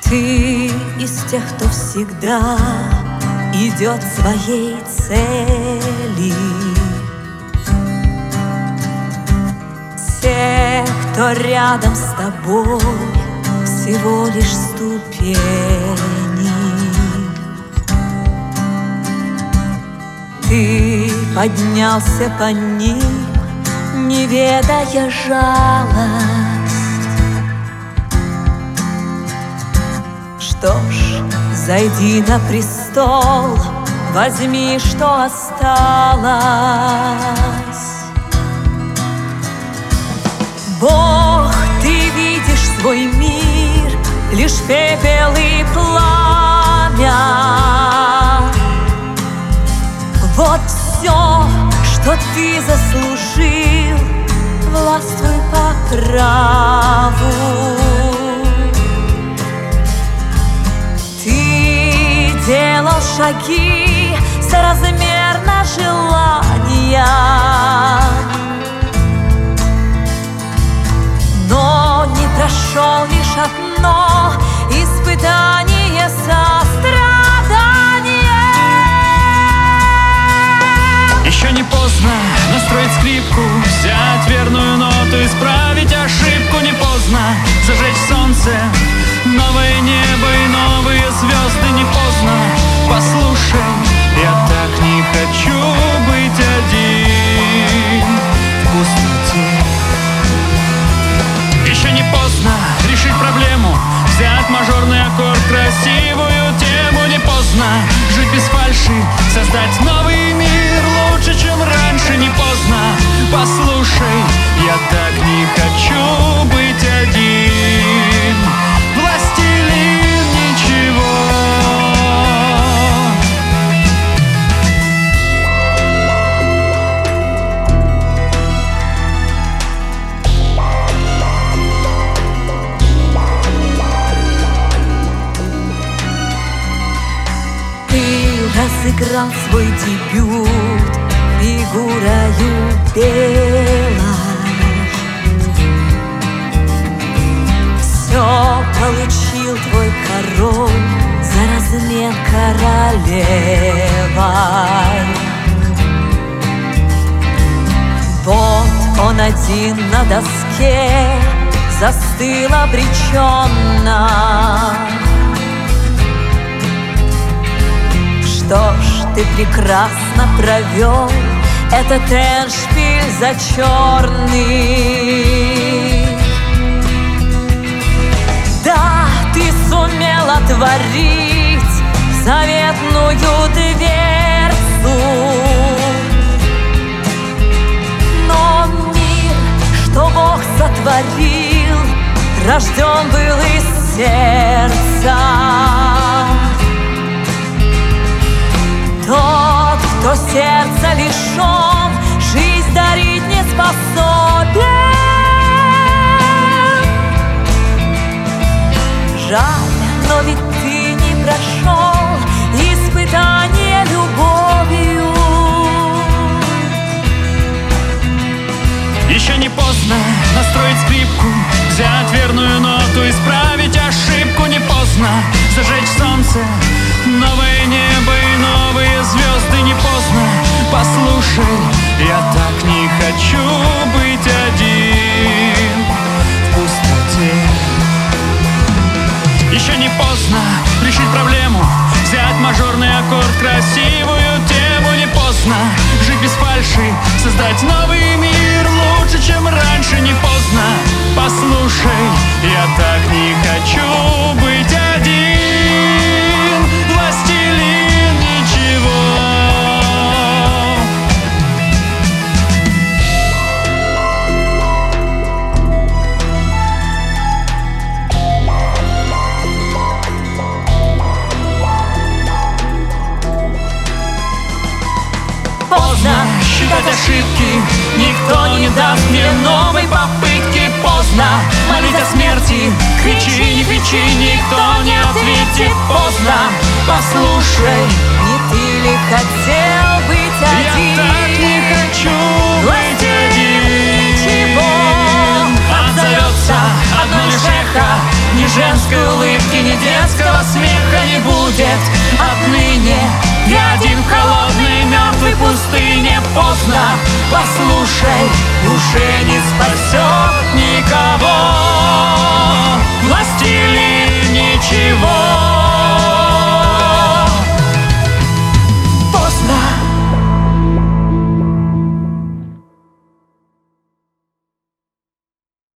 Ты из тех, кто всегда идет своей цели. Те, кто рядом с тобой, всего лишь ступени. Ты поднялся по ним, не ведая жалость. Что ж, зайди на престол, возьми, что осталось. Бог, ты видишь свой мир, лишь пепел и пламя. Вот все, что ты заслужил, властвуй по праву. Ты делал шаги соразмерно желания, но не прошел лишь одно испытание сострадания. Еще не поздно настроить скрипку, взять верную ноту, исправить ошибку. Не поздно зажечь солнце, новое небо и новые звезды. Не поздно, послушай, я так не хочу быть один в пустоте. Еще не поздно решить проблему, взять мажорный аккорд, красивую тему. Не поздно жить без фальши, создать новый мир лучше, чем раньше. Не поздно, послушай, я так не хочу быть один, властелин ничего. Разыграл свой дебют фигурою белой. Все получил твой король за размен королевой. Вот он один на доске застыл обреченно. Что ж, ты прекрасно провел этот эндшпиль за черный. Да, ты сумел отворить заветную дверцу, но мир, что Бог сотворил, рожден был из сердца. Тот, кто сердца лишен, жизнь дарить не способен. Жаль, но ведь ты не прошел испытание любовью. Еще не поздно настроить скрипку, взять верную ноту, исправить ошибку. Не поздно зажечь солнце, новое небо и новые звезды. Не поздно, послушай, я так не хочу быть один в пустоте. Еще не поздно решить проблему, взять мажорный аккорд, красивую тему. Не поздно жить без фальши, создать новый мир лучше, чем раньше. Не поздно, послушай, я так не хочу быть один, властелин ничего. Поздно считать ошибки, никто не даст мне новой попытки. Поздно молить о смерти, кричи, не кричи, никто не ответит. Поздно, послушай, не ты ли хотел быть один? я так не хочу быть один. Ничего отзовется одно лишь эхо, ни женской улыбки, ни детской Послушай, уже не спасешь.